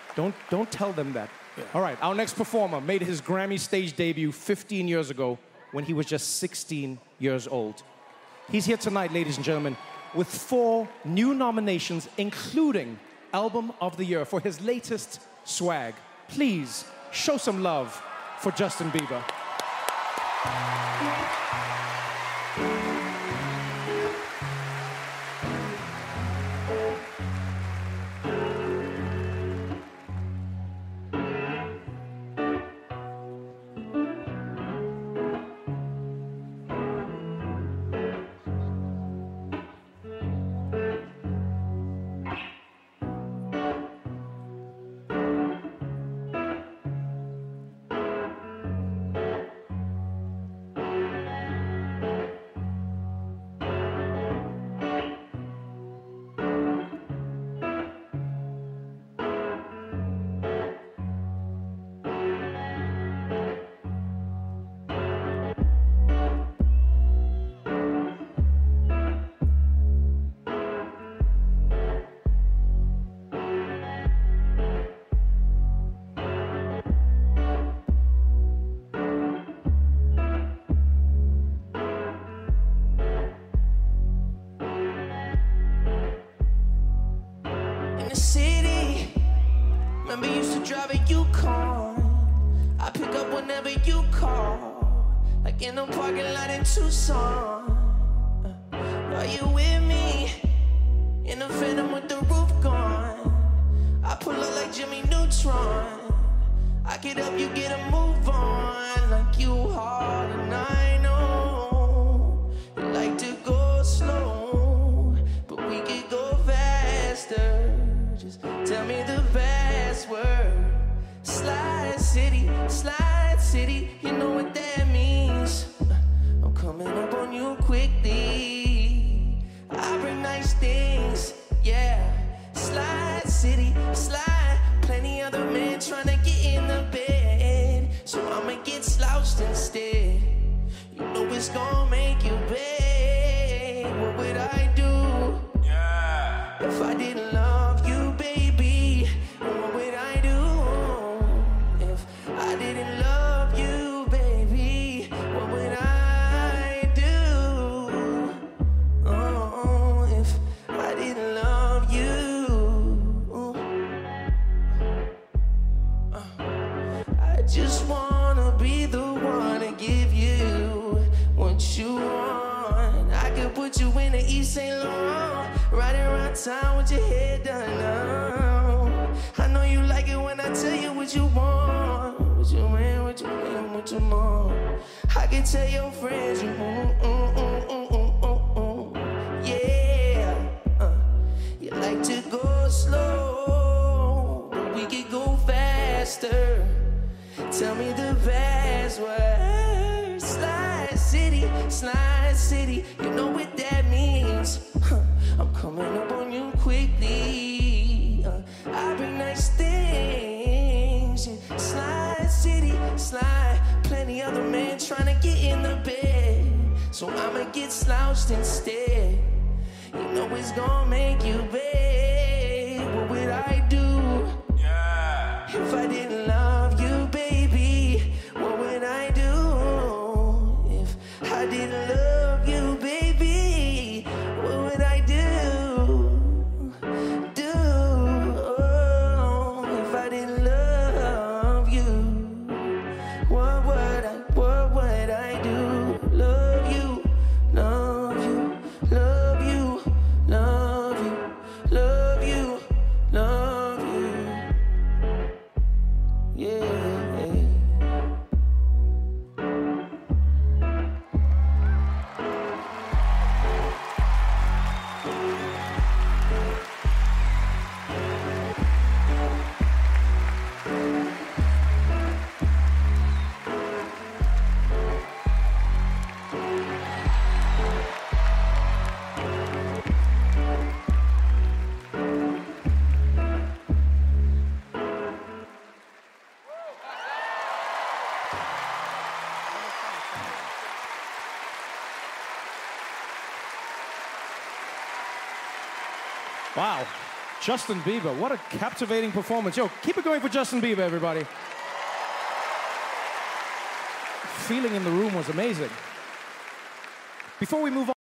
Don't tell them that. Yeah. All right, our next performer made his Grammy stage debut 15 years ago when he was just 16 years old. He's here tonight, ladies and gentlemen, with 4 new nominations, including Album of the Year for his latest swag. Please show some love for Justin Bieber. drive a Yukon. I pick up whenever you call, like in a parking lot in Tucson. Are you with me? In a Phantom with the roof gone. I pull up like Jimmy Neutron. I get up, you get a move on. Like you hard and I know you like to go slow, but we could go faster. Just tell me the password. Slide City, you know what that means. I'm coming up on you quickly. I bring nice things, yeah. Slide City, slide. Plenty other men trying to get in the bed, so I'ma get slouched instead. You know it's gonna make you beg. What would I do, yeah, if I didn't love you, baby? What would I do if I didn't love you, baby? What would I do, oh, if I didn't love you? I just wanna be the one to give you what you want. I could put you in the East St. Laurent, riding around town with your head done now. I know you like it when I tell you what you want. What you want, what you want, what you want. I can tell your friends you yeah. You like to go slow, but we could go faster. Tell me the password. Slide City, you know what that means. I'm coming up on you quickly. I bring nice things. Slide City, slide. Plenty other men trying to get in the bed, so I'ma get slouched instead. You know it's gonna make you beg. What would I do, yeah, if I didn't love you, baby? What would I do if I didn't love you, baby? What would I do, oh, if I didn't love you? What would I do? Love you, love you, love you, love you, love you, love you, yeah. Wow. Justin Bieber, what a captivating performance. Yo, keep it going for Justin Bieber, everybody. Feeling in the room was amazing. Before we move on,